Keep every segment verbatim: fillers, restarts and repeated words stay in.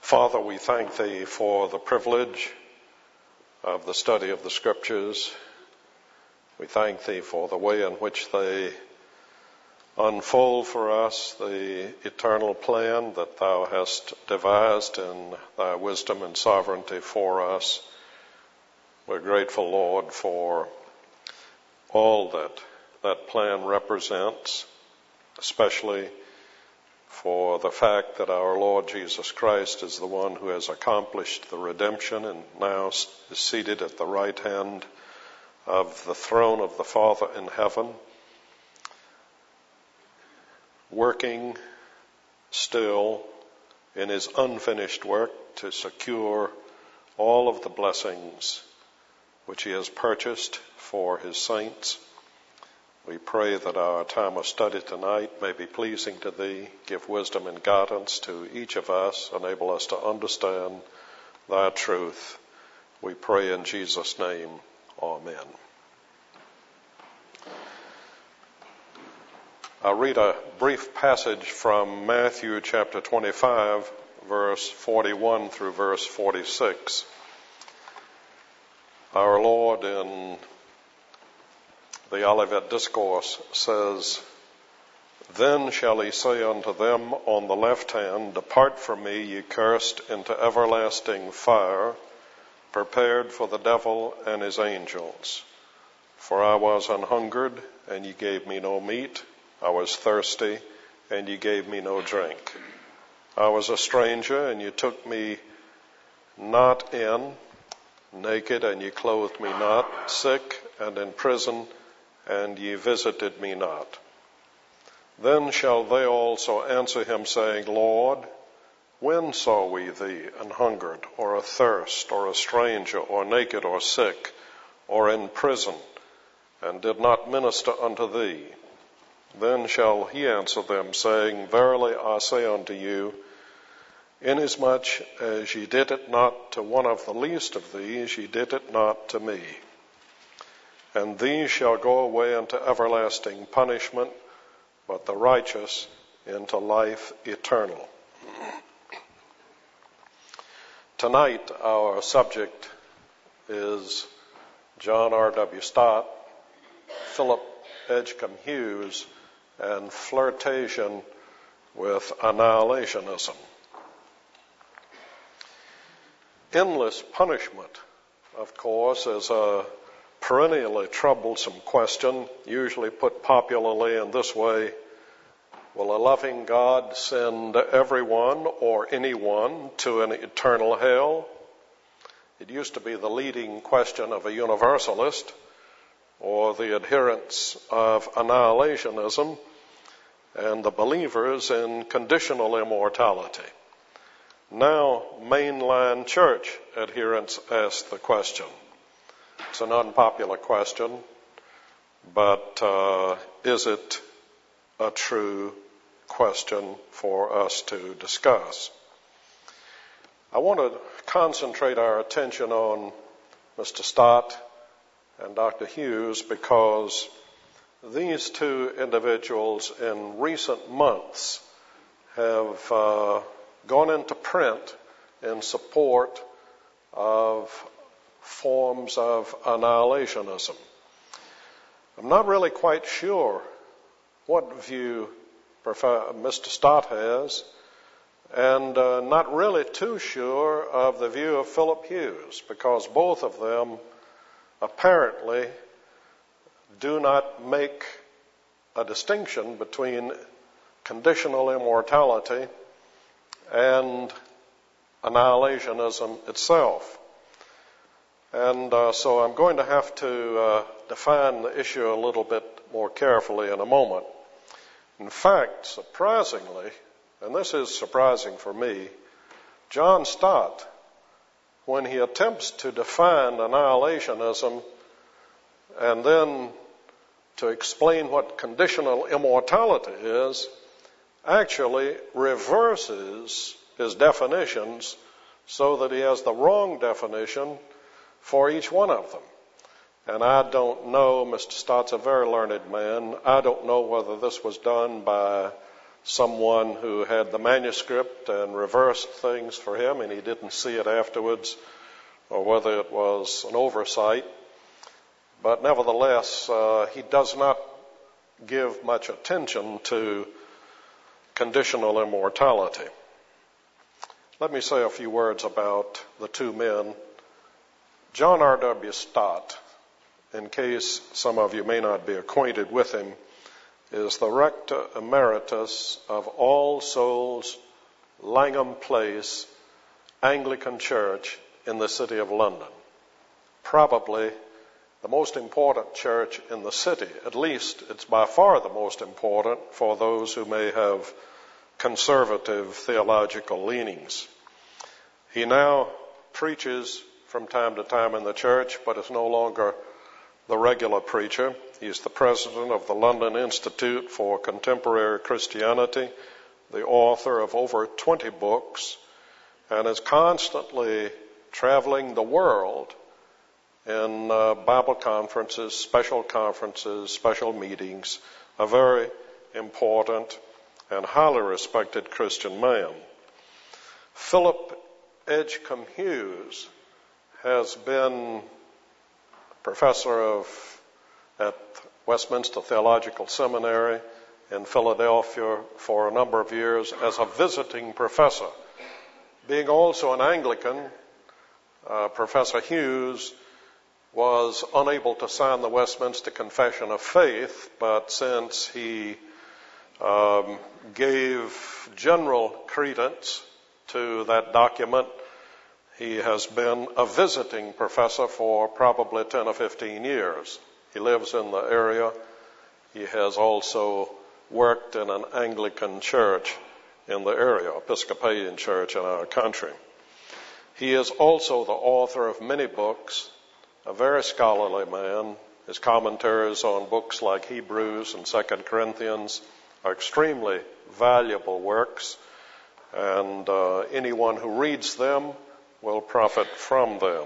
Father, we thank Thee for the privilege of the study of the Scriptures. We thank Thee for the way in which they unfold for us the eternal plan that Thou hast devised in Thy wisdom and sovereignty for us. We're grateful, Lord, for all that that plan represents, especially for the fact that our Lord Jesus Christ is the one who has accomplished the redemption and now is seated at the right hand of the throne of the Father in heaven, working still in his unfinished work to secure all of the blessings which he has purchased for his saints. We pray that our time of study tonight may be pleasing to Thee. Give wisdom and guidance to each of us. Enable us to understand Thy truth. We pray in Jesus' name. Amen. I'll read a brief passage from Matthew chapter twenty-five, verse forty-one through verse forty-six. Our Lord in the Olivet Discourse says, "Then shall he say unto them on the left hand, Depart from me, ye cursed, into everlasting fire, prepared for the devil and his angels. For I was an hungered, and ye gave me no meat. I was thirsty, and ye gave me no drink. I was a stranger, and ye took me not in, naked, and ye clothed me not, sick, and in prison, and ye visited me not. Then shall they also answer him, saying, Lord, when saw we thee an hungered, or athirst, or a stranger, or naked, or sick, or in prison, and did not minister unto thee? Then shall he answer them, saying, Verily I say unto you, inasmuch as ye did it not to one of the least of these, ye did it not to me. And these shall go away into everlasting punishment, but the righteous into life eternal." Tonight our subject is John R W Stott, Philip Edgecombe Hughes, and flirtation with annihilationism. Endless punishment, of course, is a perennially troublesome question, usually put popularly in this way: will a loving God send everyone or anyone to an eternal hell? It used to be the leading question of a universalist or the adherents of annihilationism and the believers in conditional immortality. Now, mainline church adherents ask the question. It's an unpopular question, but uh, is it a true question for us to discuss? I want to concentrate our attention on Mister Stott and Doctor Hughes because these two individuals in recent months have uh, gone into print in support of forms of annihilationism. I'm not really quite sure what view Mister Stott has, and uh, not really too sure of the view of Philip Hughes, because both of them apparently do not make a distinction between conditional immortality and annihilationism itself. And uh, so I'm going to have to uh, define the issue a little bit more carefully in a moment. In fact, surprisingly, and this is surprising for me, John Stott, when he attempts to define annihilationism and then to explain what conditional immortality is, actually reverses his definitions so that he has the wrong definition for each one of them. And I don't know, Mister Stott's a very learned man, I don't know whether this was done by someone who had the manuscript and reversed things for him and he didn't see it afterwards, or whether it was an oversight. But nevertheless, uh, he does not give much attention to conditional immortality. Let me say a few words about the two men. John R W Stott, in case some of you may not be acquainted with him, is the Rector Emeritus of All Souls Langham Place Anglican Church in the city of London. Probably the most important church in the city. At least it's by far the most important for those who may have conservative theological leanings. He now preaches from time to time in the church, but is no longer the regular preacher. He's the president of the London Institute for Contemporary Christianity, the author of over twenty books, and is constantly traveling the world in uh, Bible conferences, special conferences, special meetings, a very important and highly respected Christian man. Philip Edgecombe Hughes has been professor of at Westminster Theological Seminary in Philadelphia for a number of years as a visiting professor. Being also an Anglican, uh, Professor Hughes was unable to sign the Westminster Confession of Faith, but since he um, gave general credence to that document, he has been a visiting professor for probably ten or fifteen years. He lives in the area. He has also worked in an Anglican church in the area, Episcopalian church in our country. He is also the author of many books, a very scholarly man. His commentaries on books like Hebrews and Second Corinthians are extremely valuable works, and uh, anyone who reads them will profit from them.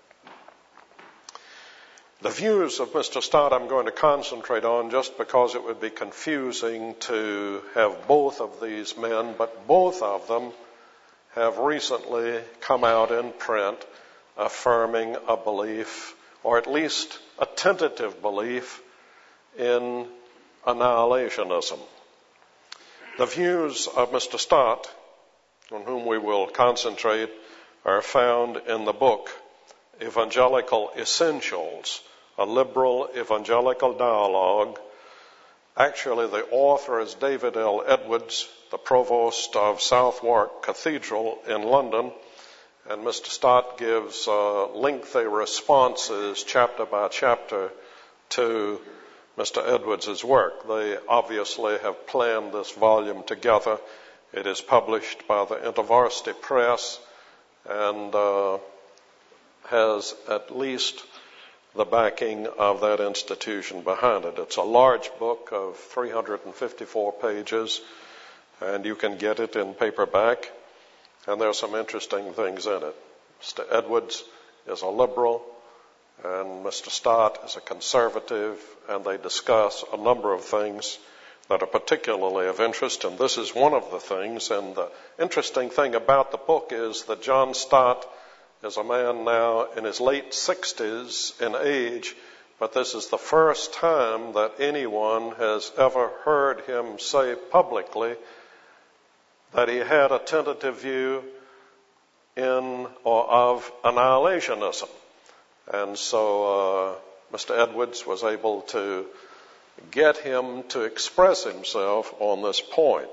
The views of Mister Stott I'm going to concentrate on just because it would be confusing to have both of these men, but both of them have recently come out in print affirming a belief, or at least a tentative belief, in annihilationism. The views of Mister Stott, on whom we will concentrate, are found in the book Evangelical Essentials, a liberal evangelical dialogue. Actually, the author is David L. Edwards, the provost of Southwark Cathedral in London, and Mister Stott gives uh, lengthy responses, chapter by chapter, to Mister Edwards' work. They obviously have planned this volume together. It is published by the InterVarsity Press and uh, has at least the backing of that institution behind it. It's a large book of three hundred fifty-four pages, and you can get it in paperback. And there are some interesting things in it. Mister Edwards is a liberal, and Mister Stott is a conservative, and they discuss a number of things that are particularly of interest, and this is one of the things. And the interesting thing about the book is that John Stott is a man now in his late sixties in age, but this is the first time that anyone has ever heard him say publicly that he had a tentative view in or of annihilationism. And so uh, Mister Edwards was able to get him to express himself on this point.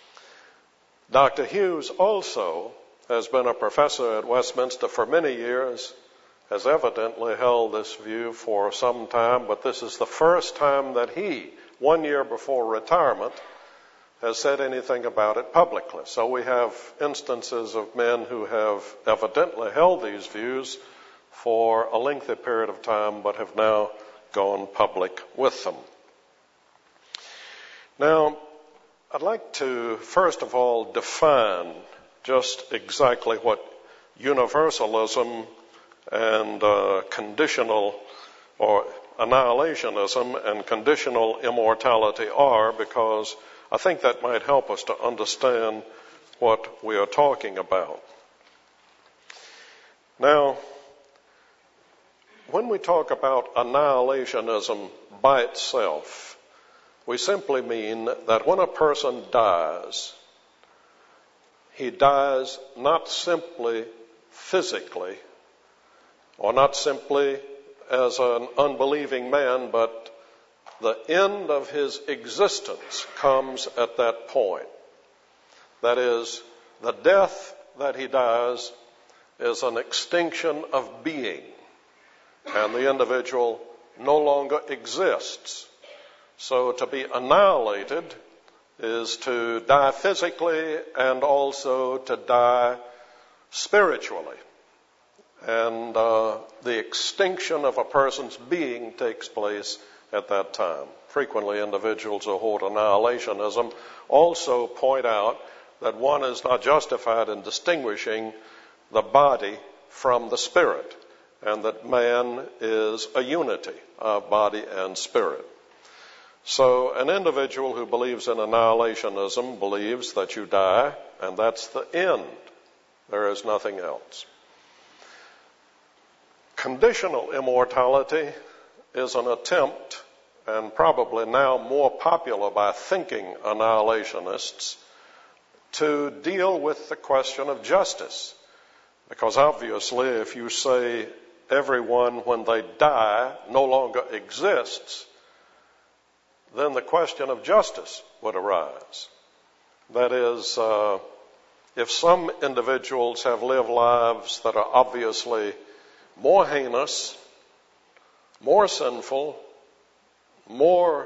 Doctor Hughes also has been a professor at Westminster for many years, has evidently held this view for some time, but this is the first time that he, one year before retirement, has said anything about it publicly. So we have instances of men who have evidently held these views for a lengthy period of time, but have now gone public with them. Now, I'd like to, first of all, define just exactly what universalism and uh, conditional or annihilationism and conditional immortality are, because I think that might help us to understand what we are talking about. Now, when we talk about annihilationism by itself, we simply mean that when a person dies, he dies not simply physically, or not simply as an unbelieving man, but the end of his existence comes at that point. That is, the death that he dies is an extinction of being, and the individual no longer exists. So to be annihilated is to die physically and also to die spiritually. And uh, the extinction of a person's being takes place at that time. Frequently, individuals who hold annihilationism also point out that one is not justified in distinguishing the body from the spirit, and that man is a unity of body and spirit. So an individual who believes in annihilationism believes that you die, and that's the end. There is nothing else. Conditional immortality is an attempt, and probably now more popular by thinking annihilationists, to deal with the question of justice. Because obviously, if you say everyone when they die no longer exists, then the question of justice would arise. That is, uh, if some individuals have lived lives that are obviously more heinous, more sinful, more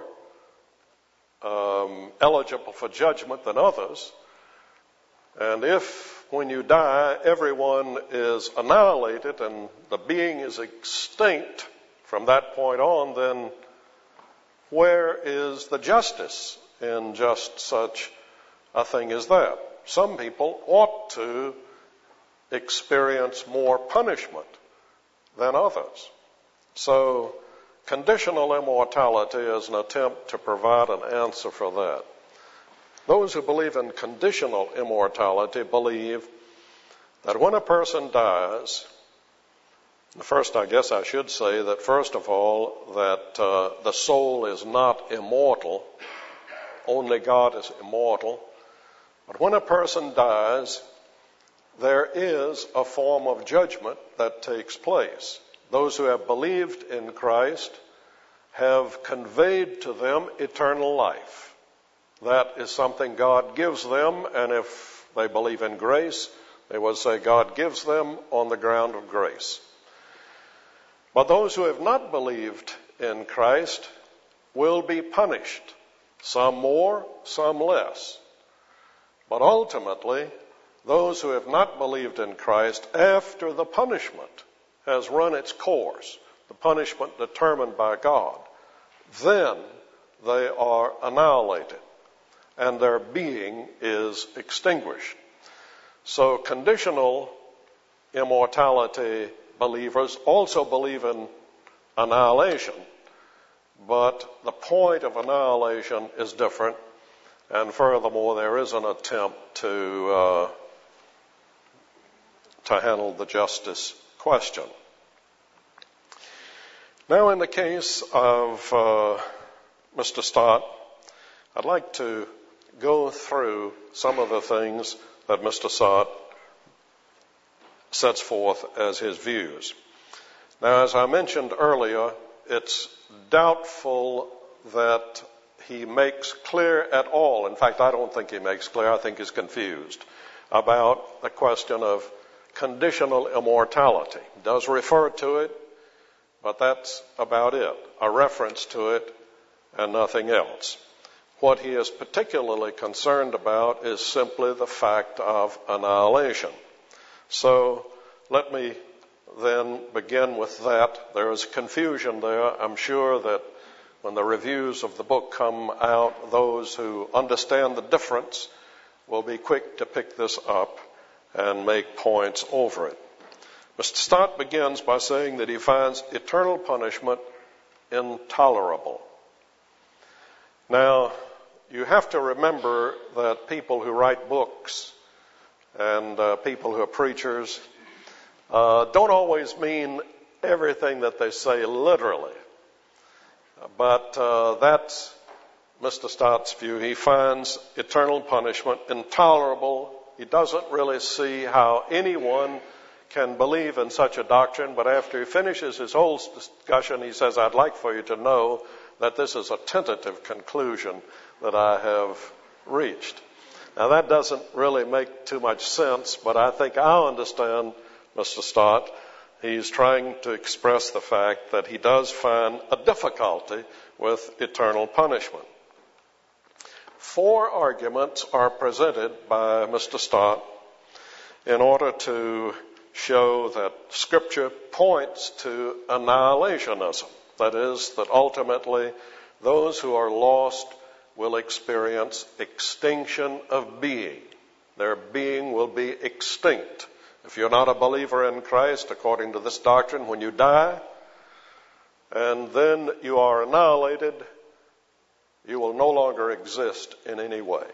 um, eligible for judgment than others, and if when you die everyone is annihilated and the being is extinct from that point on, then where is the justice in just such a thing as that? Some people ought to experience more punishment than others. So conditional immortality is an attempt to provide an answer for that. Those who believe in conditional immortality believe that when a person dies, first I guess I should say that first of all that uh, the soul is not immortal, only God is immortal. But when a person dies, there is a form of judgment that takes place. Those who have believed in Christ have conveyed to them eternal life. That is something God gives them, and if they believe in grace, they would say God gives them on the ground of grace. But those who have not believed in Christ will be punished, some more, some less. But ultimately, those who have not believed in Christ, after the punishment has run its course, the punishment determined by God, then they are annihilated and their being is extinguished. So conditional immortality believers also believe in annihilation, but the point of annihilation is different, and furthermore there is an attempt to uh, to handle the justice question. Now, in the case of uh, Mister Stott, I'd like to go through some of the things that Mister Stott sets forth as his views. Now, as I mentioned earlier, it's doubtful that he makes clear at all. In fact, I don't think he makes clear. I think he's confused about the question of conditional immortality. He does refer to it, but that's about it, a reference to it and nothing else. What he is particularly concerned about is simply the fact of annihilation. So let me then begin with that. There is confusion there. I'm sure that when the reviews of the book come out, those who understand the difference will be quick to pick this up and make points over it. Mister Stott begins by saying that he finds eternal punishment intolerable. Now, you have to remember that people who write books and uh, people who are preachers uh, don't always mean everything that they say literally. But uh, that's Mister Stott's view. He finds eternal punishment intolerable. He doesn't really see how anyone can believe in such a doctrine, but after he finishes his whole discussion, he says, I'd like for you to know that this is a tentative conclusion that I have reached. Now, that doesn't really make too much sense, but I think I understand Mister Stott. He's trying to express the fact that he does find a difficulty with eternal punishment. Four arguments are presented by Mister Stott in order to show that Scripture points to annihilationism. That is, that ultimately those who are lost will experience extinction of being. Their being will be extinct. If you're not a believer in Christ, according to this doctrine, when you die, and then you are annihilated, you will no longer exist in any way.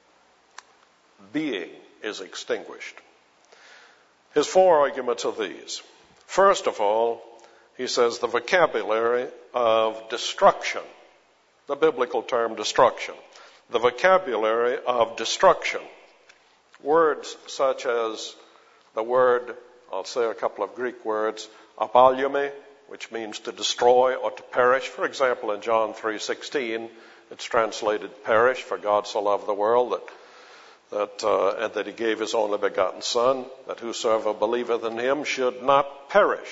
Being is extinguished. His four arguments are these. First of all, he says the vocabulary of destruction, the biblical term destruction, the vocabulary of destruction, words such as the word, I'll say a couple of Greek words, apollumi, which means to destroy or to perish. For example, in John three sixteen, it's translated perish, for God so loved the world that that uh, and that he gave his only begotten Son, that whosoever believeth in him should not perish,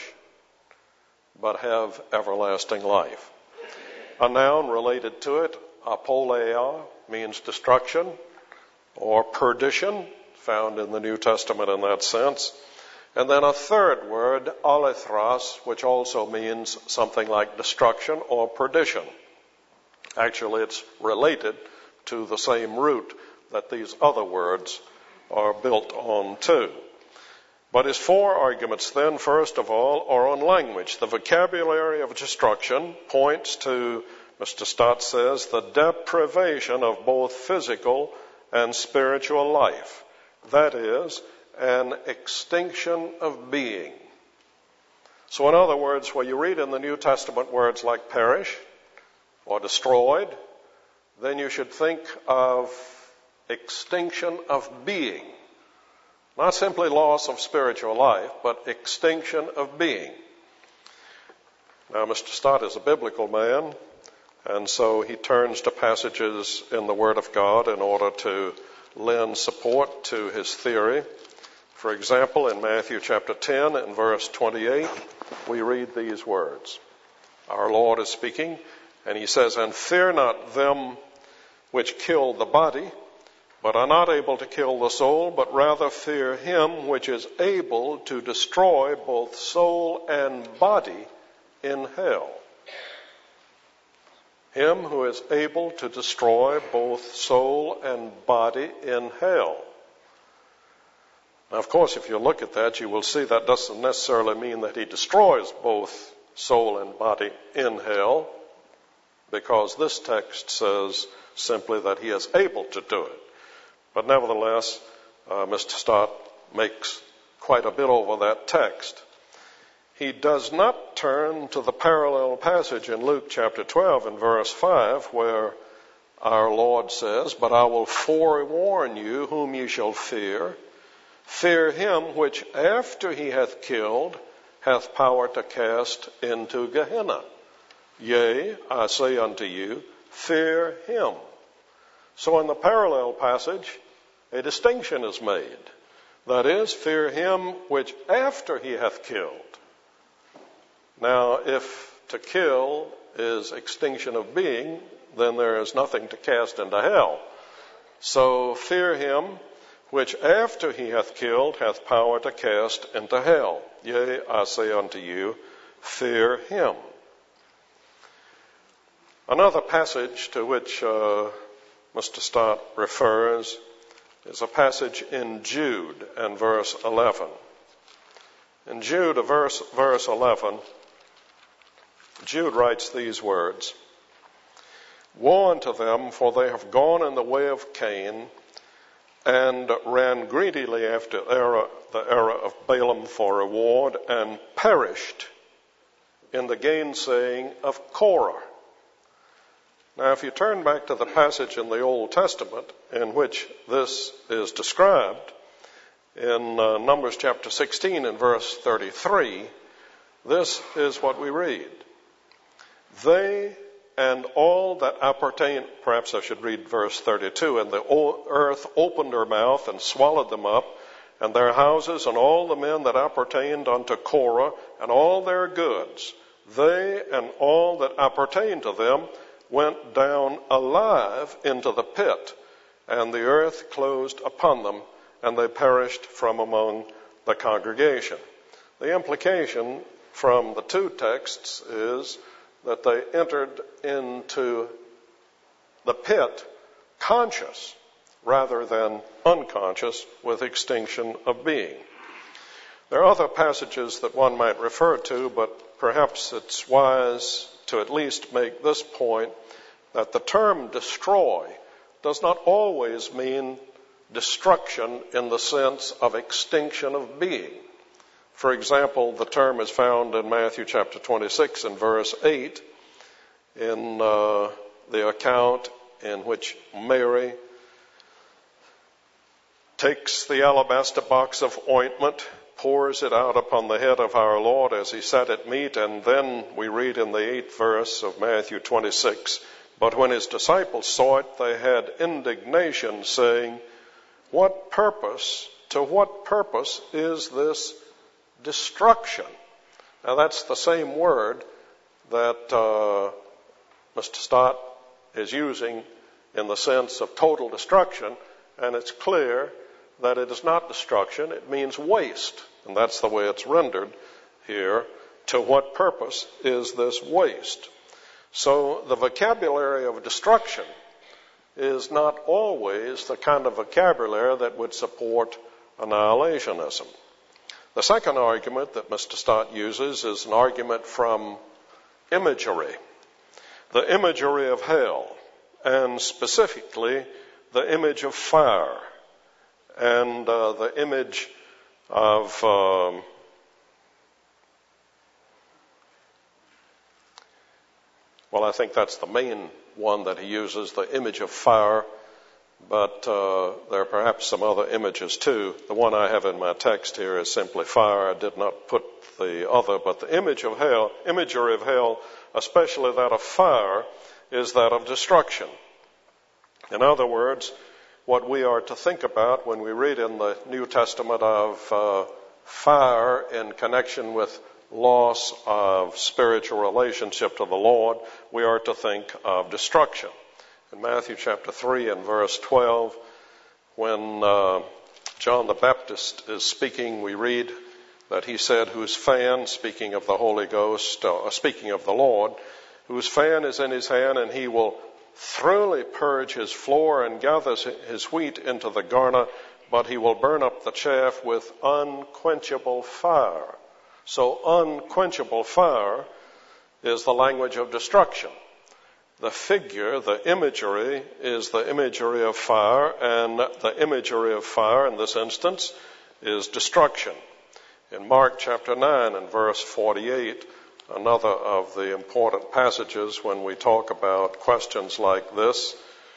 but have everlasting life. A noun related to it, apoleia, means destruction or perdition, found in the New Testament in that sense. And then a third word, alethros, which also means something like destruction or perdition. Actually, it's related to the same root that these other words are built on too. But his four arguments then, first of all, are on language. The vocabulary of destruction points to, Mister Stott says, the deprivation of both physical and spiritual life. That is, an extinction of being. So in other words, when you read in the New Testament words like perish or destroyed, then you should think of extinction of being. Not simply loss of spiritual life, but extinction of being. Now, Mister Stott is a biblical man, and so he turns to passages in the Word of God in order to lend support to his theory. For example, in Matthew chapter ten and verse twenty-eight, we read these words. Our Lord is speaking, and he says, "And fear not them which kill the body, but are not able to kill the soul, but rather fear him which is able to destroy both soul and body in hell." Him who is able to destroy both soul and body in hell. Now, of course, if you look at that, you will see that doesn't necessarily mean that he destroys both soul and body in hell, because this text says simply that he is able to do it. But nevertheless, uh, Mister Stott makes quite a bit over that text. He does not turn to the parallel passage in Luke chapter twelve and verse five, where our Lord says, "But I will forewarn you whom you shall fear. Fear him which after he hath killed hath power to cast into Gehenna. Yea, I say unto you, fear him." So in the parallel passage, a distinction is made. That is, fear him which after he hath killed. Now, if to kill is extinction of being, then there is nothing to cast into hell. So fear him which after he hath killed hath power to cast into hell. Yea, I say unto you, fear him. Another passage to which uh, Mister Stott refers is a passage in Jude and verse eleven. In Jude, verse, verse eleven, Jude writes these words, Woe unto them, for they have gone in the way of Cain, and ran greedily after error, the error of Balaam for reward, and perished in the gainsaying of Korah. Now, if you turn back to the passage in the Old Testament in which this is described, in uh, Numbers chapter sixteen and verse thirty-three, this is what we read. They and all that appertain, perhaps I should read verse thirty-two, and the earth opened her mouth and swallowed them up, and their houses and all the men that appertained unto Korah and all their goods. They and all that appertained to them went down alive into the pit, and the earth closed upon them, and they perished from among the congregation. The implication from the two texts is that they entered into the pit conscious rather than unconscious, with extinction of being. There are other passages that one might refer to, but perhaps it's wise to at least make this point, that the term destroy does not always mean destruction in the sense of extinction of being. For example, the term is found in Matthew chapter twenty-six and verse eight, in uh, the account in which Mary takes the alabaster box of ointment, pours it out upon the head of our Lord as he sat at meat, and then we read in the eighth verse of Matthew twenty-six, but when his disciples saw it, they had indignation, saying, What purpose, to what purpose is this destruction? Now that's the same word that uh, Mister Stott is using in the sense of total destruction, and it's clear that it is not destruction, it means waste, and that's the way it's rendered here. To what purpose is this waste? So the vocabulary of destruction is not always the kind of vocabulary that would support annihilationism. The second argument that Mister Stott uses is an argument from imagery, the imagery of hell, and specifically the image of fire, and uh, the image of um, well, I think that's the main one that he uses, the image of fire, but uh, there are perhaps some other images too. The one I have in my text here is simply fire. I did not put the other, but the image of hell, imagery of hell, especially that of fire, is that of destruction. In other words, what we are to think about when we read in the New Testament of uh, fire in connection with loss of spiritual relationship to the Lord, we are to think of destruction. In Matthew chapter three and verse twelve, when uh, John the Baptist is speaking, we read that he said, whose fan, speaking of the Holy Ghost, uh, speaking of the Lord, whose fan is in his hand, and he will thoroughly purge his floor and gathers his wheat into the garner, but he will burn up the chaff with unquenchable fire. So unquenchable fire is the language of destruction. The figure, the imagery, is the imagery of fire, and the imagery of fire in this instance is destruction. In Mark chapter nine and verse forty-eight, another of the important passages when we talk about questions like this,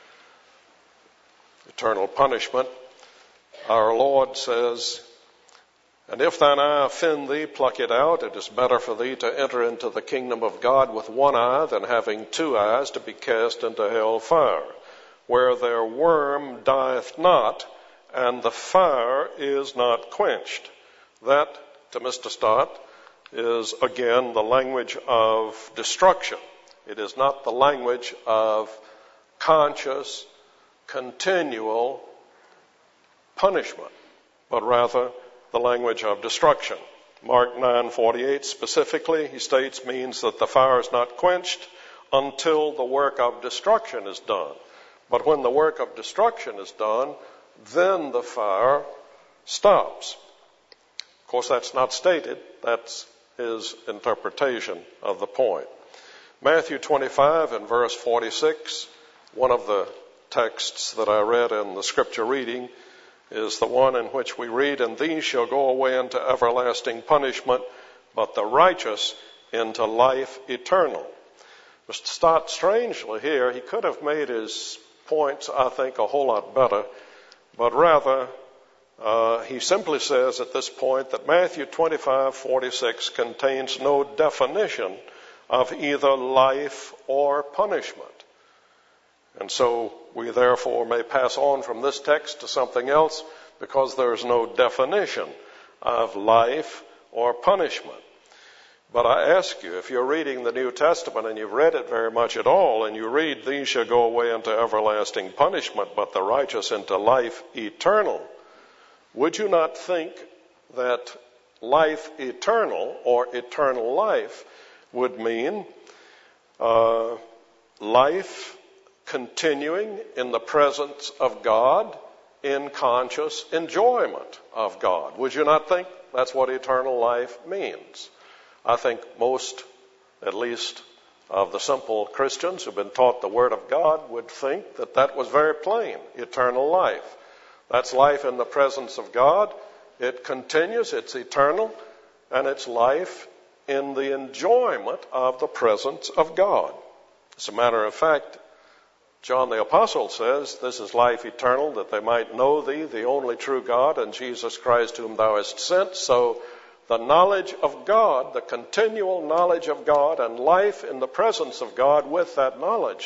eternal punishment, our Lord says, and if thine eye offend thee, pluck it out. It is better for thee to enter into the kingdom of God with one eye than having two eyes to be cast into hell fire, where their worm dieth not, and the fire is not quenched. That, to Mister Stott, is again the language of destruction. It is not the language of conscious, continual punishment, but rather the language of destruction. Mark nine forty-eight specifically, he states, means that the fire is not quenched until the work of destruction is done. But when the work of destruction is done, then the fire stops. Of course, that's not stated. That's his interpretation of the point. Matthew twenty-five and verse forty-six, one of the texts that I read in the scripture reading is the one in which we read, "And these shall go away into everlasting punishment, but the righteous into life eternal." Mister Stott, strangely here, he could have made his points, I think, a whole lot better, but rather uh, he simply says at this point that Matthew twenty-five forty-six contains no definition of either life or punishment. And so we therefore may pass on from this text to something else because there is no definition of life or punishment. But I ask you, if you're reading the New Testament and you've read it very much at all, and you read, "These shall go away into everlasting punishment, but the righteous into life eternal," would you not think that life eternal or eternal life would mean uh, life continuing in the presence of God in conscious enjoyment of God? Would you not think that's what eternal life means? I think most, at least, of the simple Christians who've been taught the Word of God would think that that was very plain, eternal life. That's life in the presence of God. It continues, it's eternal, and it's life in the enjoyment of the presence of God. As a matter of fact, John the Apostle says, "This is life eternal, that they might know thee, the only true God, and Jesus Christ whom thou hast sent." So the knowledge of God, the continual knowledge of God, and life in the presence of God with that knowledge,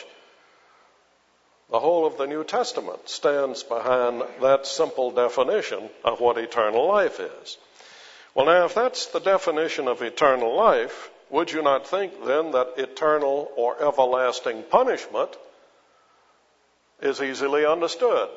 the whole of the New Testament stands behind that simple definition of what eternal life is. Well, now, if that's the definition of eternal life, would you not think then that eternal or everlasting punishment is easily understood?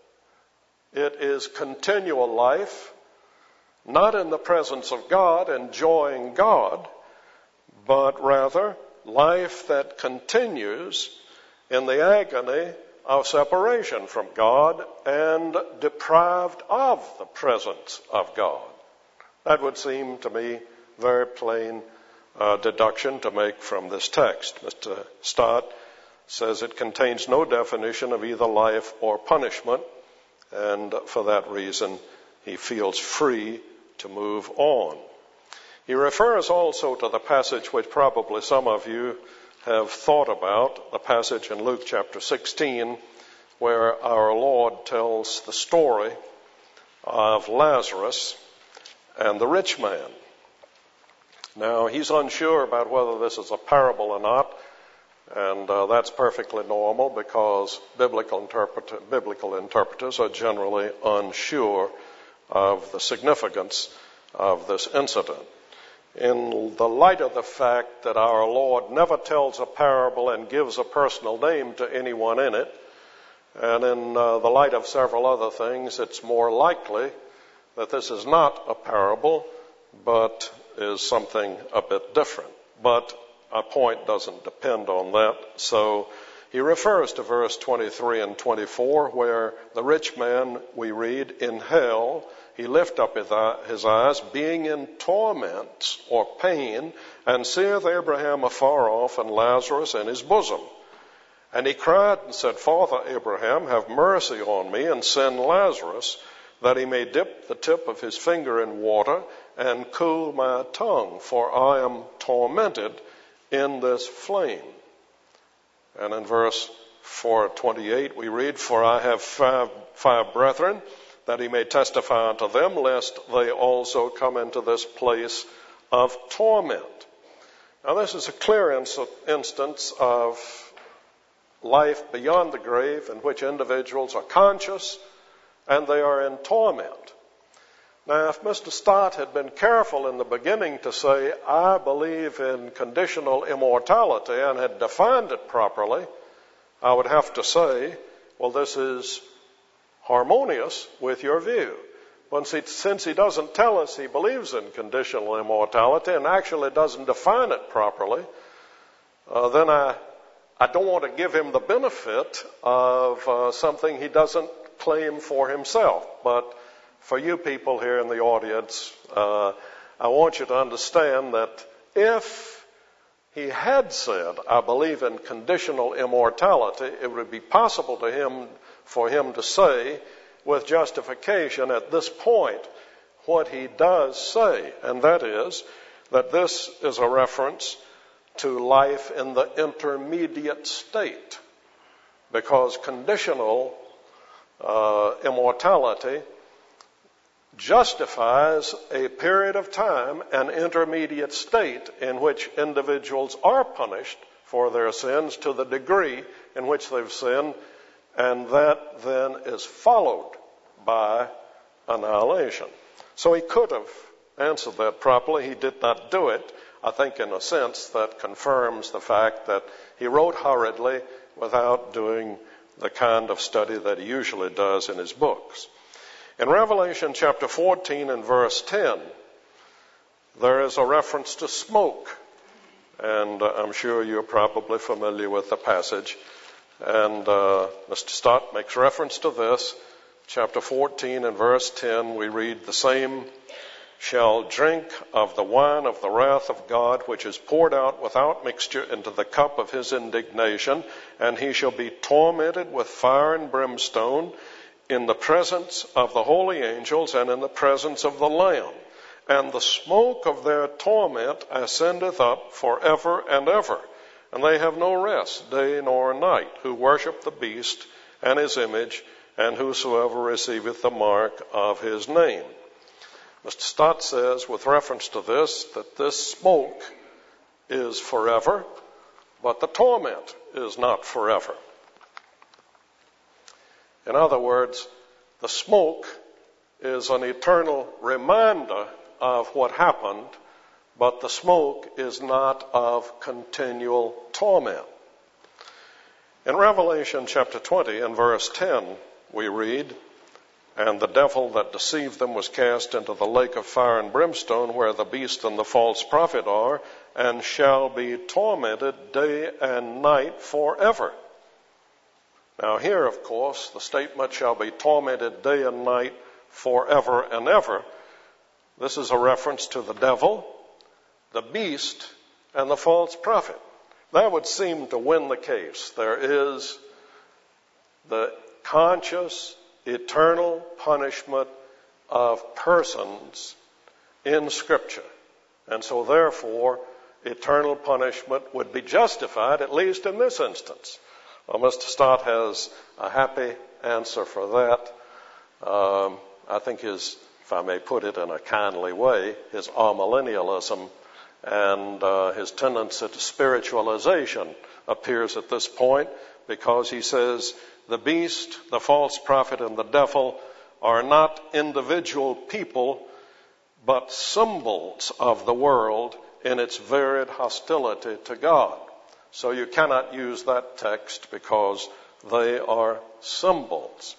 It is continual life, not in the presence of God, enjoying God, but rather life that continues in the agony of separation from God and deprived of the presence of God. That would seem to me very plain uh, deduction to make from this text. Mister Stott says it contains no definition of either life or punishment, and for that reason he feels free to move on. He refers also to the passage which probably some of you have thought about, the passage in Luke chapter sixteen, where our Lord tells the story of Lazarus and the rich man. Now, he's unsure about whether this is a parable or not, and uh, that's perfectly normal because biblical, interpret- biblical interpreters are generally unsure of the significance of this incident. In the light of the fact that our Lord never tells a parable and gives a personal name to anyone in it, and in uh, the light of several other things, it's more likely that this is not a parable, but is something a bit different. But our point doesn't depend on that. So he refers to verse twenty-three and twenty-four, where the rich man, we read, in hell, he lift up his eyes, being in torments or pain, and seeth Abraham afar off and Lazarus in his bosom. And he cried and said, Father Abraham, have mercy on me, and send Lazarus, that he may dip the tip of his finger in water and cool my tongue, for I am tormented in this flame. And in verse four twenty-eight we read, For I have five, five brethren, that he may testify unto them, lest they also come into this place of torment. Now this is a clear ins- instance of life beyond the grave in which individuals are conscious and they are in torment. Now, if Mister Stott had been careful in the beginning to say, I believe in conditional immortality, and had defined it properly, I would have to say, well, this is harmonious with your view. But since he doesn't tell us he believes in conditional immortality and actually doesn't define it properly, uh, then I, I don't want to give him the benefit of uh, something he doesn't claim for himself. But for you people here in the audience, uh, I want you to understand that if he had said, I believe in conditional immortality, it would be possible to him, for him to say with justification at this point what he does say, and that is that this is a reference to life in the intermediate state, because conditional uh, immortality justifies a period of time, an intermediate state in which individuals are punished for their sins to the degree in which they've sinned, and that then is followed by annihilation. So he could have answered that properly. He did not do it. I think in a sense that confirms the fact that he wrote hurriedly without doing the kind of study that he usually does in his books. In Revelation chapter fourteen and verse ten, there is a reference to smoke. And uh, I'm sure you're probably familiar with the passage. And uh, Mister Stott makes reference to this. Chapter fourteen and verse ten, we read, the same shall drink of the wine of the wrath of God, which is poured out without mixture into the cup of his indignation, and he shall be tormented with fire and brimstone in the presence of the holy angels and in the presence of the Lamb. And the smoke of their torment ascendeth up forever and ever. And they have no rest, day nor night, who worship the beast and his image, and whosoever receiveth the mark of his name. Mister Stott says, with reference to this, that this smoke is forever, but the torment is not forever. In other words, the smoke is an eternal reminder of what happened, but the smoke is not of continual torment. In Revelation chapter twenty and verse ten, we read, and the devil that deceived them was cast into the lake of fire and brimstone, where the beast and the false prophet are, and shall be tormented day and night forever. Now here, of course, the statement shall be tormented day and night forever and ever. This is a reference to the devil, the beast, and the false prophet. That would seem to win the case. There is the conscious, eternal punishment of persons in Scripture. And so therefore, eternal punishment would be justified, at least in this instance. Well, Mister Stott has a happy answer for that. Um, I think his, if I may put it in a kindly way, his amillennialism and uh, his tendency to spiritualization appears at this point, because he says the beast, the false prophet, and the devil are not individual people, but symbols of the world in its varied hostility to God. So you cannot use that text because they are symbols.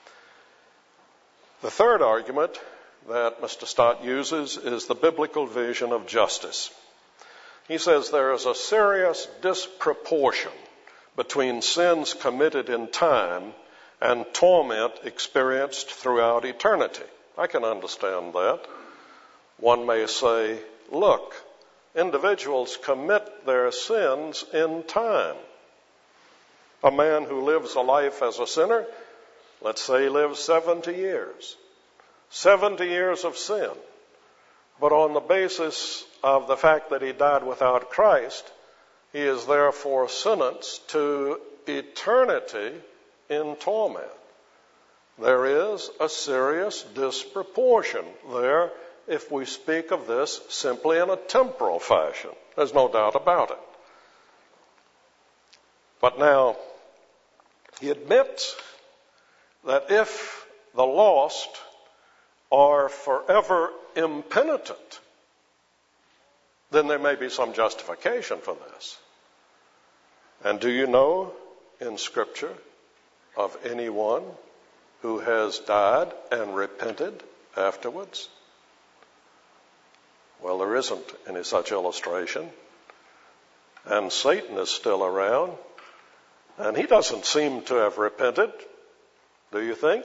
The third argument that Mister Stott uses is the biblical vision of justice. He says there is a serious disproportion between sins committed in time and torment experienced throughout eternity. I can understand that. One may say, look, individuals commit their sins in time. A man who lives a life as a sinner, let's say he lives seventy years. seventy years of sin. But on the basis of the fact that he died without Christ, he is therefore sentenced to eternity in torment. There is a serious disproportion there if we speak of this simply in a temporal fashion. There's no doubt about it. But now, he admits that if the lost are forever impenitent, then there may be some justification for this. And do you know in Scripture of anyone who has died and repented afterwards? Well, there isn't any such illustration. And Satan is still around, and he doesn't seem to have repented. Do you think?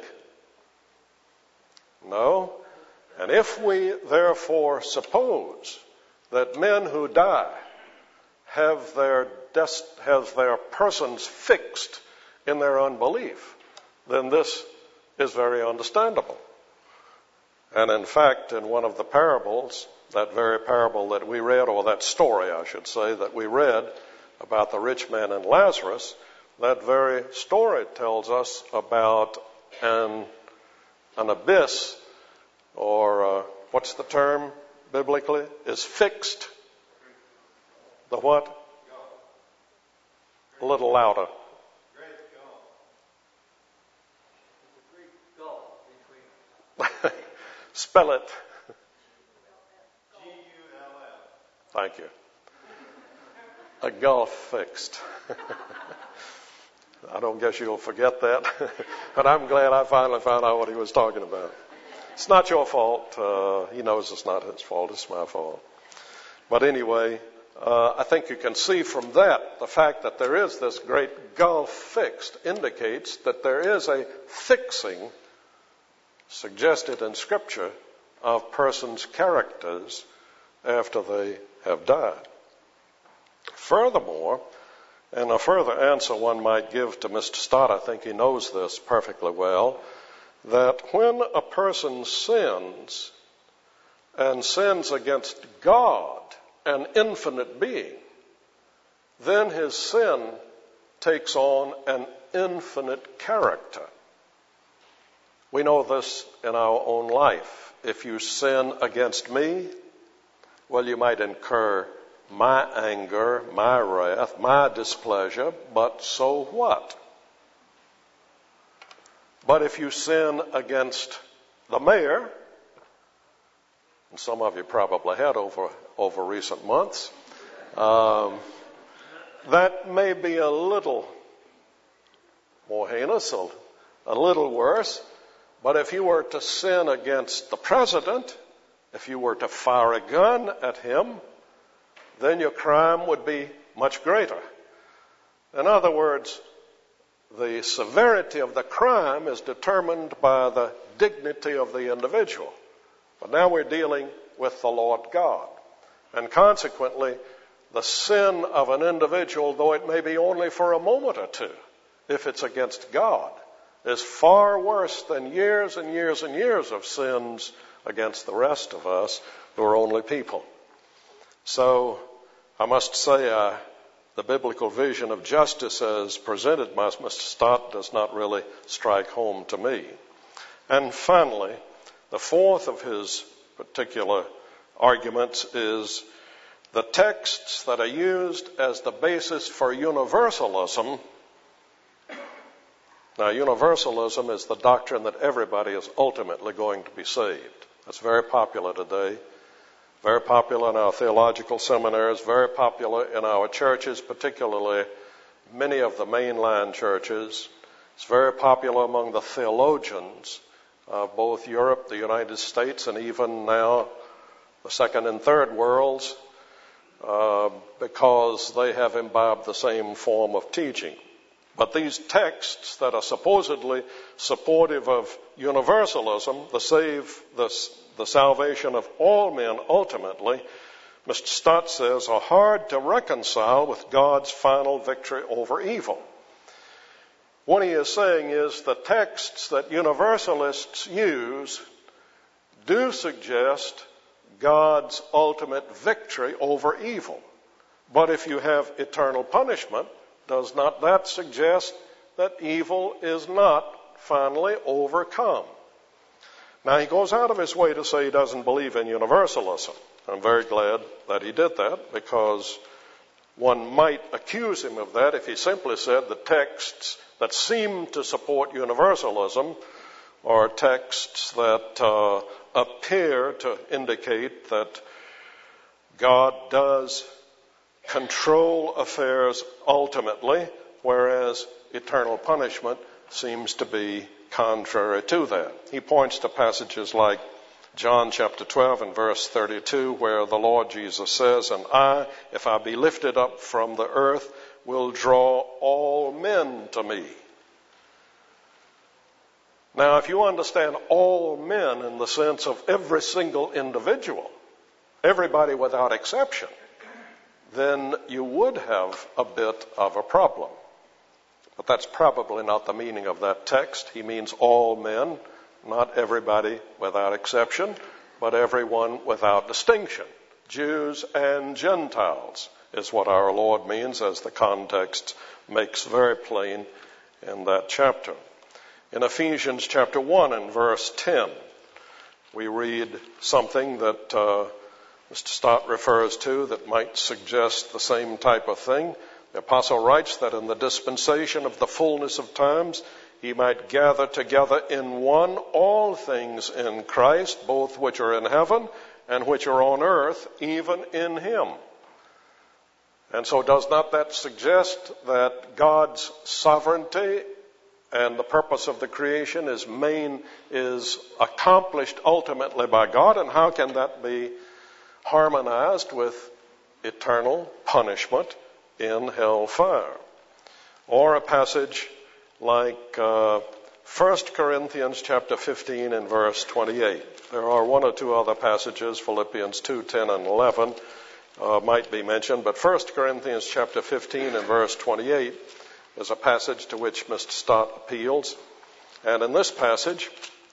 No. And if we therefore suppose that men who die have their des- have their persons fixed in their unbelief, then this is very understandable. And in fact, in one of the parables, that very parable that we read, or that story, I should say, that we read about the rich man and Lazarus, that very story tells us about an, an abyss, or uh, what's the term biblically? Is fixed. The what? A little louder. Spell it. G U L F. Thank you. A gulf fixed. I don't guess you'll forget that, but I'm glad I finally found out what he was talking about. It's not your fault. Uh, he knows it's not his fault. It's my fault. But anyway, uh, I think you can see from that the fact that there is this great gulf fixed indicates that there is a fixing suggested in Scripture of persons' characters after they have died. Furthermore, and a further answer one might give to Mister Stott, I think he knows this perfectly well, that when a person sins, and sins against God, an infinite being, then his sin takes on an infinite character. We know this in our own life. If you sin against me, well, you might incur my anger, my wrath, my displeasure, but so what? But if you sin against the mayor, and some of you probably had over, over recent months, um, that may be a little more heinous, a, a little worse. But if you were to sin against the president, if you were to fire a gun at him, then your crime would be much greater. In other words, the severity of the crime is determined by the dignity of the individual. But now we're dealing with the Lord God. And consequently, the sin of an individual, though it may be only for a moment or two, if it's against God, is far worse than years and years and years of sins against the rest of us who are only people. So I must say uh, the biblical vision of justice as presented by Mister Stott does not really strike home to me. And finally, the fourth of his particular arguments is the texts that are used as the basis for universalism. Now, universalism is the doctrine that everybody is ultimately going to be saved. That's very popular today. Very popular in our theological seminaries, very popular in our churches, particularly many of the mainline churches. It's very popular among the theologians of both Europe, the United States, and even now the second and third worlds, uh, because they have imbibed the same form of teaching. But these texts that are supposedly supportive of universalism, the save, the, the salvation of all men ultimately, Mister Stott says, are hard to reconcile with God's final victory over evil. What he is saying is the texts that universalists use do suggest God's ultimate victory over evil. But if you have eternal punishment, does not that suggest that evil is not finally overcome? Now, he goes out of his way to say he doesn't believe in universalism. I'm very glad that he did that, because one might accuse him of that if he simply said the texts that seem to support universalism are texts that uh, appear to indicate that God does control affairs ultimately, whereas eternal punishment seems to be contrary to that. He points to passages like John chapter twelve and verse thirty-two, where the Lord Jesus says, "And I, if I be lifted up from the earth, will draw all men to me." Now, if you understand all men in the sense of every single individual, everybody without exception, then you would have a bit of a problem. But that's probably not the meaning of that text. He means all men, not everybody without exception, but everyone without distinction. Jews and Gentiles is what our Lord means, as the context makes very plain in that chapter. In Ephesians chapter one and verse ten, we read something that uh, Mister Stott refers to that might suggest the same type of thing. The apostle writes that in the dispensation of the fullness of times, he might gather together in one all things in Christ, both which are in heaven and which are on earth, even in him. And so does not that suggest that God's sovereignty and the purpose of the creation is main, is accomplished ultimately by God? And how can that be harmonized with eternal punishment in hellfire? Or a passage like uh, First Corinthians chapter fifteen and verse twenty-eight. There are one or two other passages, Philippians two, ten, and eleven uh, might be mentioned, but First Corinthians chapter fifteen and verse twenty-eight is a passage to which Mister Stott appeals. And in this passage,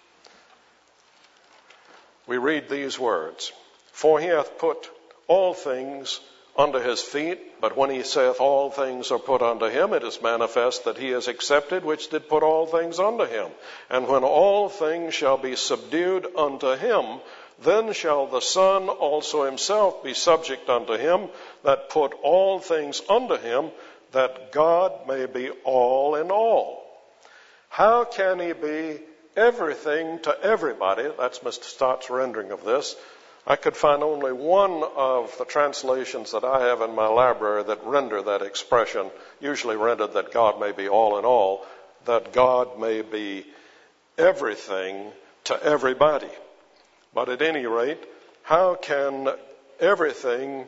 we read these words: For he hath put all things under his feet, but when he saith all things are put under him, it is manifest that he is accepted which did put all things under him. And when all things shall be subdued unto him, then shall the Son also himself be subject unto him that put all things under him, that God may be all in all. How can he be everything to everybody? That's Mister Stott's rendering of this. I could find only one of the translations that I have in my library that render that expression, usually rendered that God may be all in all, that God may be everything to everybody. But at any rate, how can everything,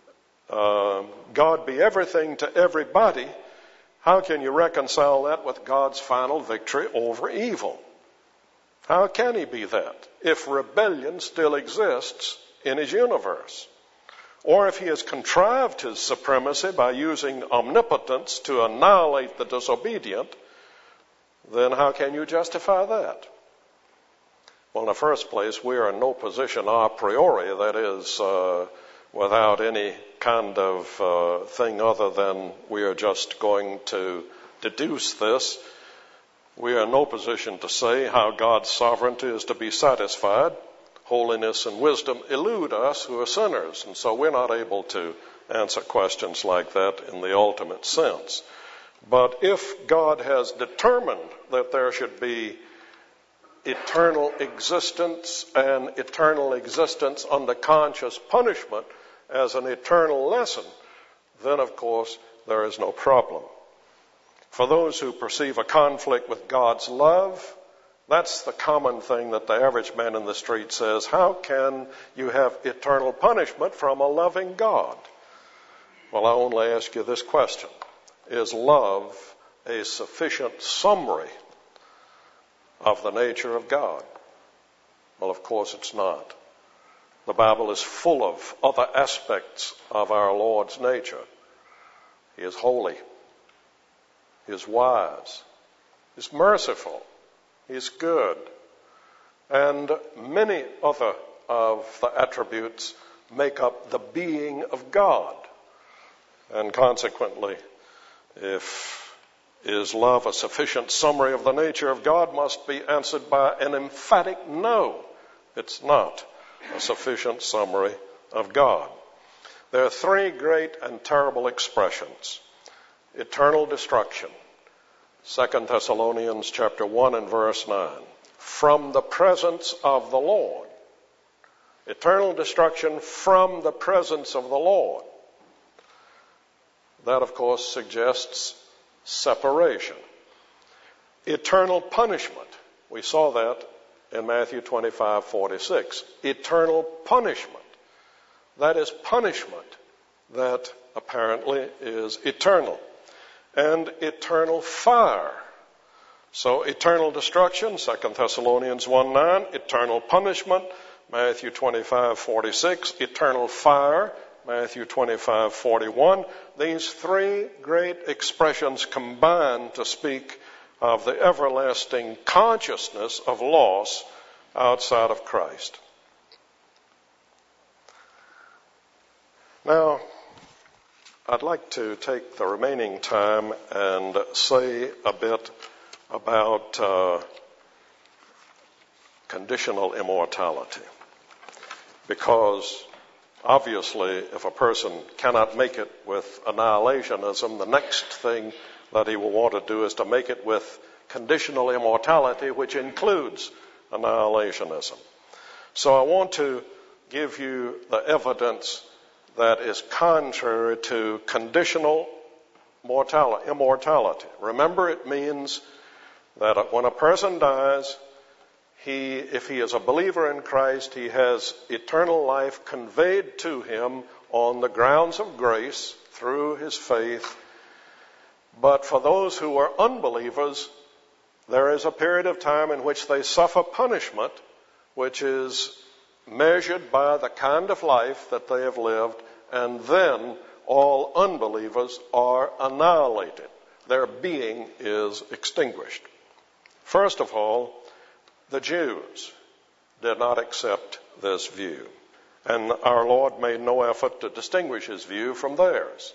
uh, God be everything to everybody? How can you reconcile that with God's final victory over evil? How can he be that if rebellion still exists in his universe? Or if he has contrived his supremacy by using omnipotence to annihilate the disobedient, then how can you justify that? Well, in the first place, we are in no position a priori, that is, uh, without any kind of uh, thing other than we are just going to deduce this. We are in no position to say how God's sovereignty is to be satisfied. Holiness and wisdom elude us who are sinners, and so we're not able to answer questions like that in the ultimate sense. But if God has determined that there should be eternal existence and eternal existence under conscious punishment as an eternal lesson, then of course there is no problem. For those who perceive a conflict with God's love, that's the common thing that the average man in the street says: how can you have eternal punishment from a loving God? Well, I only ask you this question: is love a sufficient summary of the nature of God? Well, of course it's not. The Bible is full of other aspects of our Lord's nature. He is holy. He is wise. He is merciful. He is good. And many other of the attributes make up the being of God. And consequently, if is love a sufficient summary of the nature of God, must be answered by an emphatic no. It's not a sufficient summary of God. There are three great and terrible expressions. Eternal destruction. Second Thessalonians chapter one and verse nine. From the presence of the Lord. Eternal destruction from the presence of the Lord. That, of course, suggests separation. Eternal punishment. We saw that in Matthew twenty-five forty-six. Eternal punishment. That is punishment that apparently is eternal. And eternal fire. So eternal destruction, Second Thessalonians one nine, eternal punishment, Matthew twenty-five forty-six, eternal fire, Matthew twenty-five forty-one. These three great expressions combine to speak of the everlasting consciousness of loss outside of Christ. Now, I'd like to take the remaining time and say a bit about uh, conditional immortality. Because obviously, if a person cannot make it with annihilationism, the next thing that he will want to do is to make it with conditional immortality, which includes annihilationism. So I want to give you the evidence that is contrary to conditional mortality, immortality. Remember, it means that when a person dies, he, if he is a believer in Christ, he has eternal life conveyed to him on the grounds of grace through his faith. But for those who are unbelievers, there is a period of time in which they suffer punishment, which is measured by the kind of life that they have lived, and then all unbelievers are annihilated. Their being is extinguished. First of all, the Jews did not accept this view, and our Lord made no effort to distinguish his view from theirs.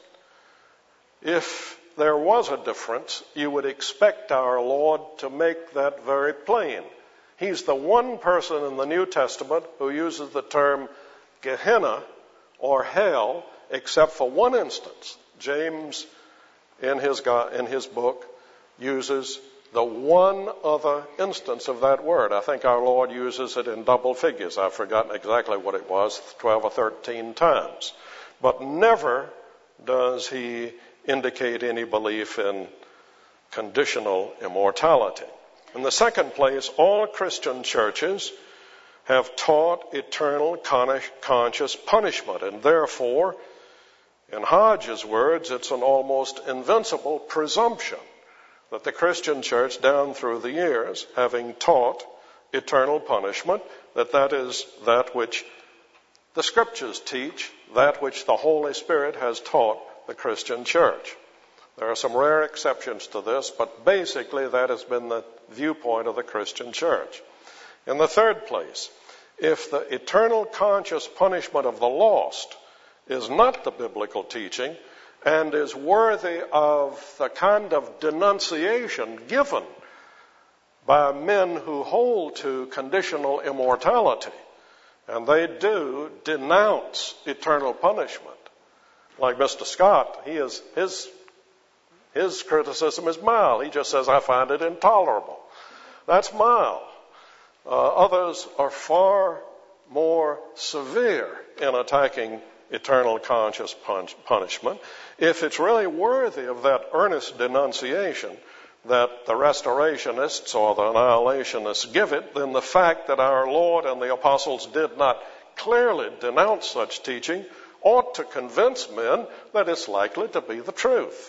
If there was a difference, you would expect our Lord to make that very plain. He's the one person in the New Testament who uses the term Gehenna or hell, except for one instance. James, in his, in his book, uses the one other instance of that word. I think our Lord uses it in double figures. I've forgotten exactly what it was, twelve or thirteen times. But never does he indicate any belief in conditional immortality. In the second place, all Christian churches have taught eternal conscious punishment, and therefore, in Hodge's words, it's an almost invincible presumption that the Christian church down through the years, having taught eternal punishment, that that is that which the Scriptures teach, that which the Holy Spirit has taught the Christian church. There are some rare exceptions to this, but basically that has been the viewpoint of the Christian church. In the third place, if the eternal conscious punishment of the lost is not the biblical teaching and is worthy of the kind of denunciation given by men who hold to conditional immortality, and they do denounce eternal punishment. Like Mister Scott, he is his his criticism is mild. He just says, I find it intolerable. That's mild. Uh, others are far more severe in attacking eternal conscious punishment. If it's really worthy of that earnest denunciation that the restorationists or the annihilationists give it, then the fact that our Lord and the apostles did not clearly denounce such teaching ought to convince men that it's likely to be the truth.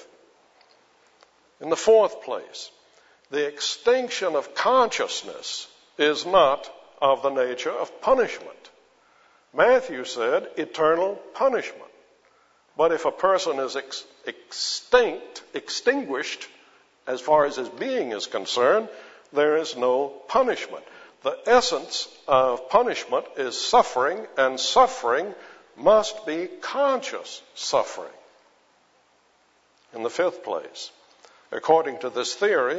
In the fourth place, the extinction of consciousness is not of the nature of punishment. Matthew said eternal punishment. But if a person is ex- extinct, extinguished, as far as his being is concerned, there is no punishment. The essence of punishment is suffering, and suffering must be conscious suffering. In the fifth place, according to this theory,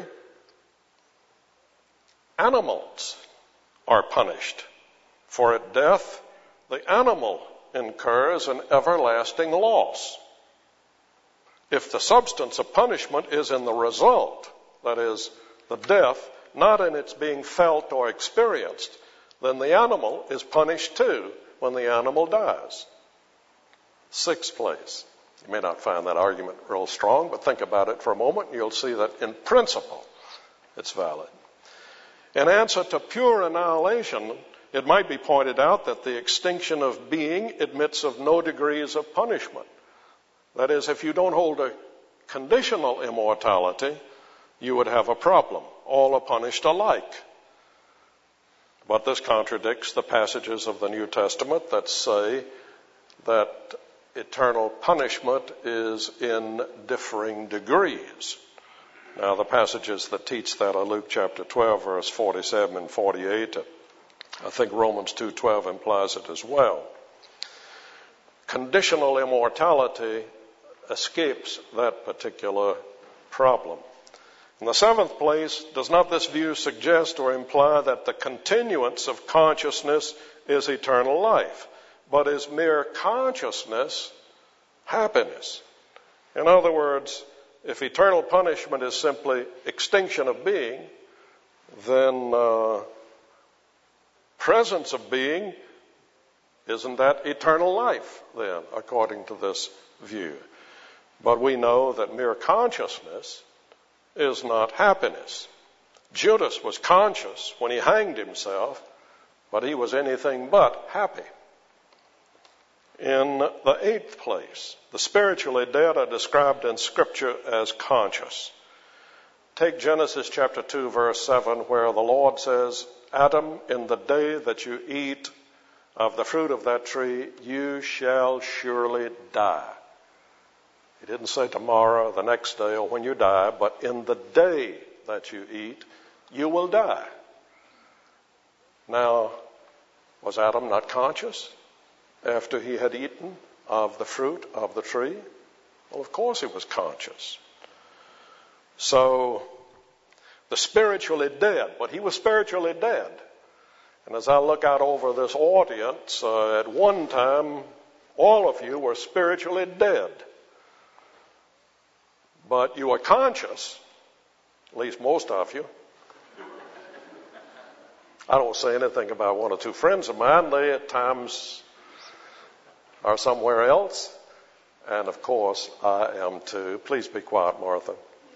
animals are punished. For at death, the animal incurs an everlasting loss. If the substance of punishment is in the result, that is, the death, not in its being felt or experienced, then the animal is punished too when the animal dies. Sixth place. You may not find that argument real strong, but think about it for a moment and you'll see that in principle it's valid. In answer to pure annihilation, it might be pointed out that the extinction of being admits of no degrees of punishment. That is, if you don't hold a conditional immortality, you would have a problem. All are punished alike. But this contradicts the passages of the New Testament that say that eternal punishment is in differing degrees. Now, the passages that teach that are Luke chapter twelve, verse forty-seven and forty-eight. I think Romans two twelve implies it as well. Conditional immortality escapes that particular problem. In the seventh place, does not this view suggest or imply that the continuance of consciousness is eternal life, but is mere consciousness happiness? In other words, if eternal punishment is simply extinction of being, then uh, presence of being, isn't that eternal life then, according to this view? But we know that mere consciousness is not happiness. Judas was conscious when he hanged himself, but he was anything but happy. In the eighth place, the spiritually dead are described in Scripture as conscious. Take Genesis chapter two, verse seven, where the Lord says, Adam, in the day that you eat of the fruit of that tree, you shall surely die. He didn't say tomorrow, the next day, or when you die, but in the day that you eat, you will die. Now, was Adam not conscious after he had eaten of the fruit of the tree? Well, of course he was conscious. So, the spiritually dead, but he was spiritually dead. And as I look out over this audience, uh, at one time, all of you were spiritually dead. But you were conscious, at least most of you. I don't say anything about one or two friends of mine. They at times are somewhere else. And of course, I am too. Please be quiet, Martha.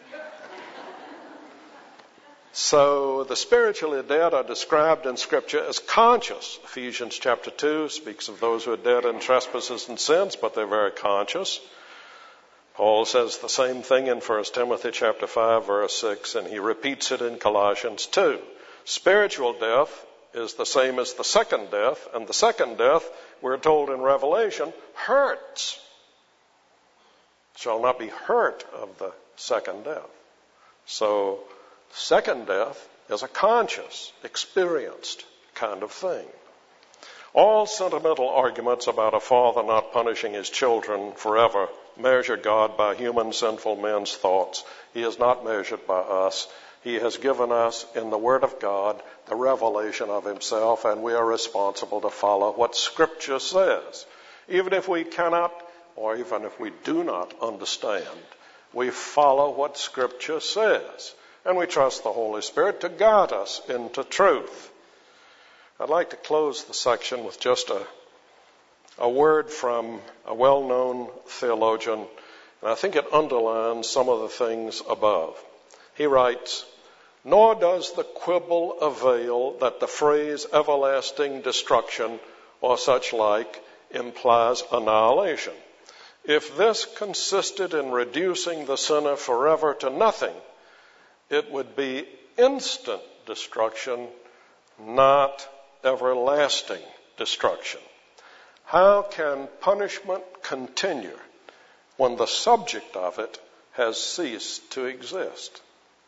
So the spiritually dead are described in Scripture as conscious. Ephesians chapter two speaks of those who are dead in trespasses and sins, but they're very conscious. Paul says the same thing in First Timothy chapter five, verse six, and he repeats it in Colossians two. Spiritual death is the same as the second death, and the second death, we're told in Revelation, hurts. Shall not be hurt of the second death. So, second death is a conscious, experienced kind of thing. All sentimental arguments about a father not punishing his children forever measure God by human sinful men's thoughts. He is not measured by us. He has given us in the Word of God the revelation of himself, and we are responsible to follow what Scripture says. Even if we cannot, or even if we do not understand, we follow what Scripture says. And we trust the Holy Spirit to guide us into truth. I'd like to close the section with just a, a word from a well-known theologian, and I think it underlines some of the things above. He writes, "Nor does the quibble avail that the phrase everlasting destruction or such like implies annihilation. If this consisted in reducing the sinner forever to nothing, it would be instant destruction, not everlasting destruction. How can punishment continue when the subject of it has ceased to exist?"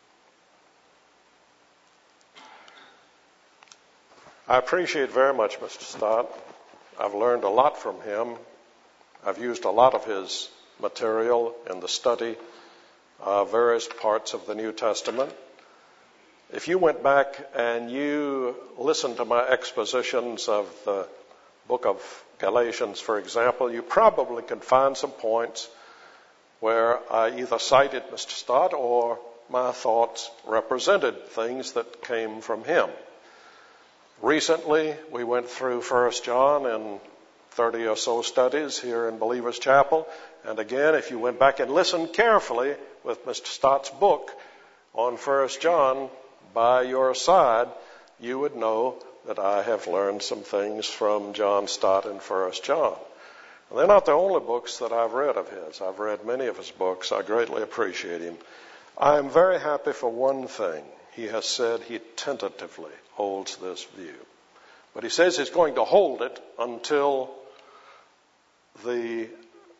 I appreciate very much Mister Stott. I've learned a lot from him. I've used a lot of his material in the study of various parts of the New Testament. If you went back and you listened to my expositions of the book of Galatians, for example, you probably could find some points where I either cited Mister Stott or my thoughts represented things that came from him. Recently, we went through First John in thirty or so studies here in Believers Chapel. And again, if you went back and listened carefully with Mister Stott's book on First John by your side, you would know that I have learned some things from John Stott in First John. And they're not the only books that I've read of his. I've read many of his books. I greatly appreciate him. I am very happy for one thing. He has said he tentatively holds this view. But he says he's going to hold it until the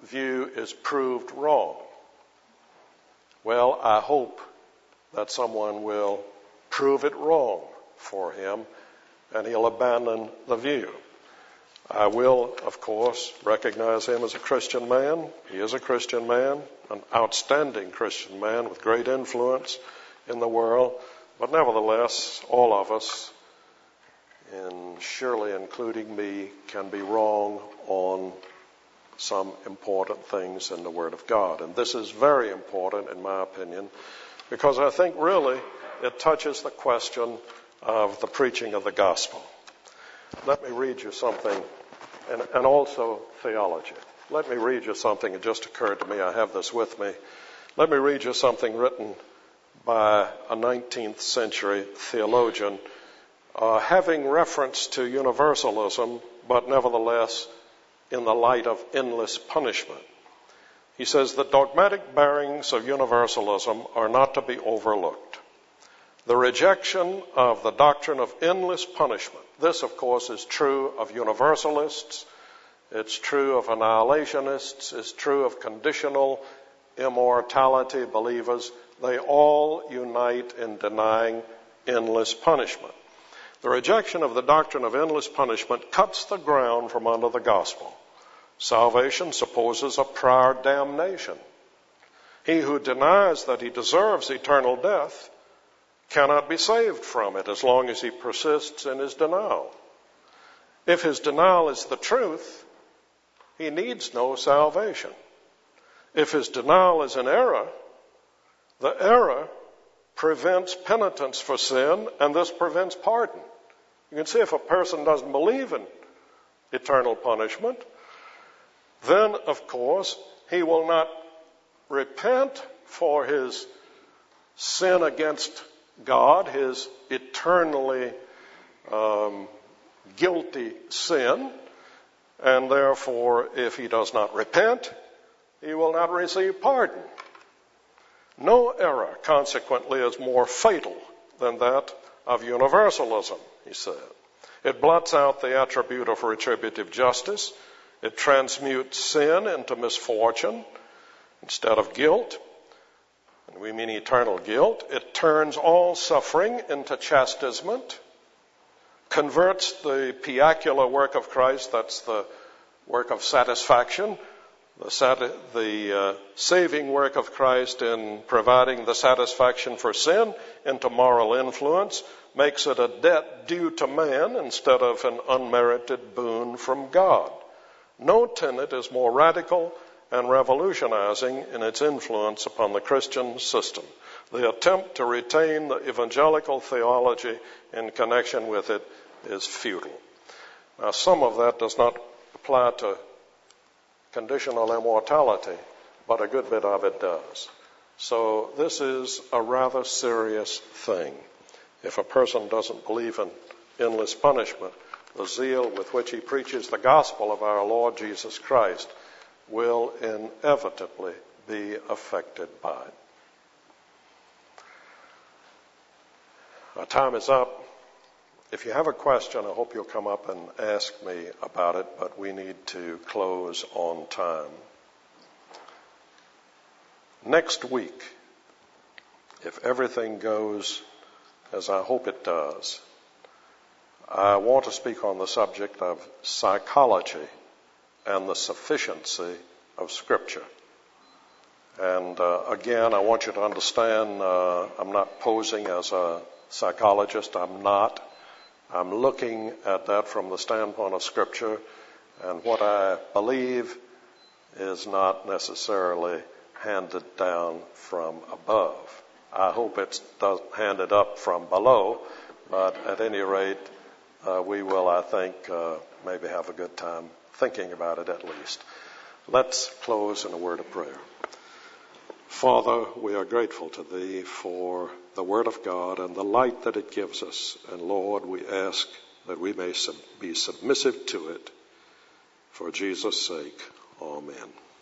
view is proved wrong. Well, I hope that someone will prove it wrong for him and he'll abandon the view. I will, of course, recognize him as a Christian man. He is a Christian man, an outstanding Christian man with great influence in the world. But nevertheless, all of us, and surely including me, can be wrong on some important things in the Word of God. And this is very important, in my opinion, because I think really it touches the question of the preaching of the gospel. Let me read you something, and, and also theology. Let me read you something. It just occurred to me. I have this with me. Let me read you something written by a nineteenth century theologian, uh, having reference to universalism, but nevertheless in the light of endless punishment. He says, the dogmatic bearings of universalism are not to be overlooked. The rejection of the doctrine of endless punishment. This, of course, is true of universalists. It's true of annihilationists. It's true of conditional immortality believers. They all unite in denying endless punishment. The rejection of the doctrine of endless punishment cuts the ground from under the gospel. Salvation supposes a prior damnation. He who denies that he deserves eternal death cannot be saved from it as long as he persists in his denial. If his denial is the truth, he needs no salvation. If his denial is an error, the error prevents penitence for sin, and this prevents pardon. You can see if a person doesn't believe in eternal punishment, then, of course, he will not repent for his sin against God, his eternally um, guilty sin, and therefore, if he does not repent, he will not receive pardon. No error, consequently, is more fatal than that of universalism, he said. It blots out the attribute of retributive justice. It transmutes sin into misfortune instead of guilt. And we mean eternal guilt. It turns all suffering into chastisement, converts the piacular work of Christ, that's the work of satisfaction, the, sat- the uh, saving work of Christ in providing the satisfaction for sin, into moral influence, makes it a debt due to man instead of an unmerited boon from God. No tenet is more radical and revolutionizing in its influence upon the Christian system. The attempt to retain the evangelical theology in connection with it is futile. Now, some of that does not apply to conditional immortality, but a good bit of it does. So this is a rather serious thing. If a person doesn't believe in endless punishment, the zeal with which he preaches the gospel of our Lord Jesus Christ will inevitably be affected by it. Our time is up. If you have a question, I hope you'll come up and ask me about it, but we need to close on time. Next week, if everything goes as I hope it does, I want to speak on the subject of psychology and the sufficiency of Scripture. And uh, again, I want you to understand, uh, I'm not posing as a psychologist. I'm not. I'm looking at that from the standpoint of Scripture, and what I believe is not necessarily handed down from above. I hope it's handed up from below, but at any rate, uh, we will, I think, uh, maybe have a good time thinking about it at least. Let's close in a word of prayer. Father, we are grateful to Thee for the Word of God and the light that it gives us. And Lord, we ask that we may sub- be submissive to it. For Jesus' sake, amen.